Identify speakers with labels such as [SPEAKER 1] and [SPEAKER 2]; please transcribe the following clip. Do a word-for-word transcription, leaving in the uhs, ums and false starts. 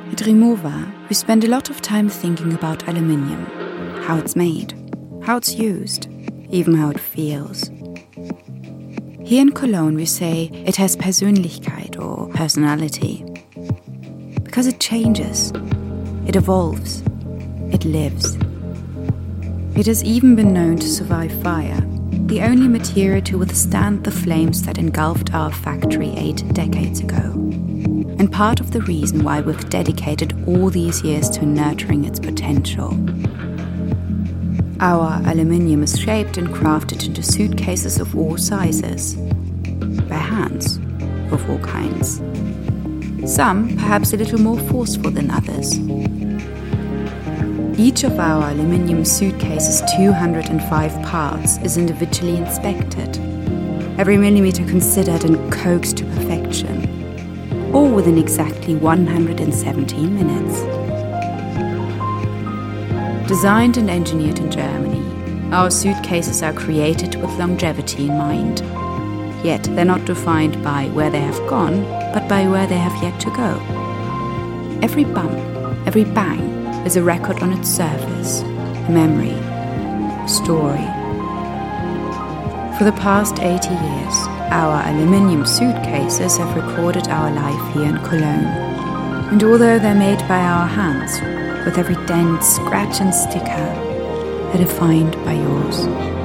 [SPEAKER 1] At Rimowa, we spend a lot of time thinking about aluminium, how it's made, how it's used, even how it feels. Here in Cologne, we say it has Persönlichkeit or personality. Because it changes, it evolves, it lives. It has even been known to survive fire, the only material to withstand the flames that engulfed our factory eight decades ago. And part of the reason why we've dedicated all these years to nurturing its potential. Our aluminium is shaped and crafted into suitcases of all sizes, by hands of all kinds. Some perhaps a little more forceful than others. Each of our aluminium suitcase's two hundred five parts is individually inspected, every millimeter considered and coaxed to perfection, all within exactly one hundred seventeen minutes. Designed and engineered in Germany, our suitcases are created with longevity in mind. Yet they're not defined by where they have gone, but by where they have yet to go. Every bump, every bang is a record on its surface, a memory, a story. For the past eighty years, our aluminium suitcases have recorded our life here in Cologne. And although they're made by our hands, with every dent, scratch and sticker, they're defined by yours.